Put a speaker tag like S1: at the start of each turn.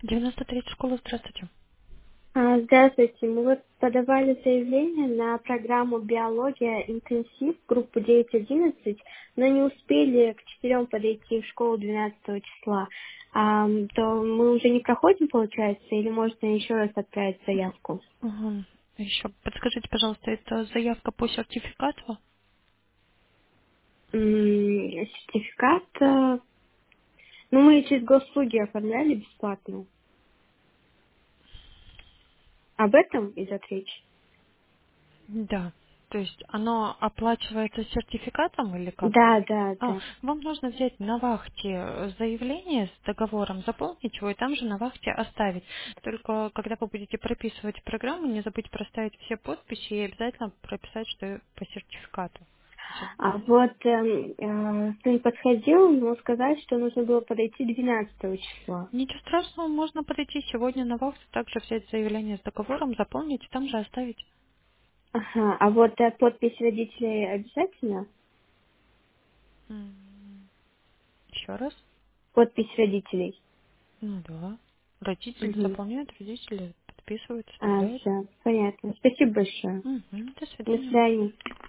S1: 93 школа, здравствуйте.
S2: Здравствуйте. Мы вот подавали заявление на программу «Биология интенсив» группу 9-11, но не успели к 4 подойти в школу 12 числа. То мы уже не проходим, получается, или можно еще раз отправить заявку?
S1: Ага. Еще подскажите, пожалуйста, это заявка по сертификату?
S2: Сертификат, ну мы через госуслуги оформляли бесплатно. Об этом идет речь?
S1: Да. То есть оно оплачивается сертификатом или как?
S2: Да, да, да.
S1: Вам нужно взять на вахте заявление с договором, заполнить его и там же на вахте оставить. Только когда вы будете прописывать программу, не забудьте проставить все подписи и обязательно прописать, что по сертификату.
S2: А вот сын подходил, ему сказать, что нужно было подойти 12 числа.
S1: Ничего страшного, можно подойти сегодня на вахту, также взять заявление с договором, заполнить и там же оставить.
S2: Ага, а вот подпись родителей обязательно?
S1: Еще раз.
S2: Подпись родителей.
S1: Ну да. Родители
S2: Угу.
S1: заполняют, родители подписывают, вставляют.
S2: Все, понятно. Спасибо большое.
S1: Мгм. До
S2: До
S1: свидания.
S2: свидания.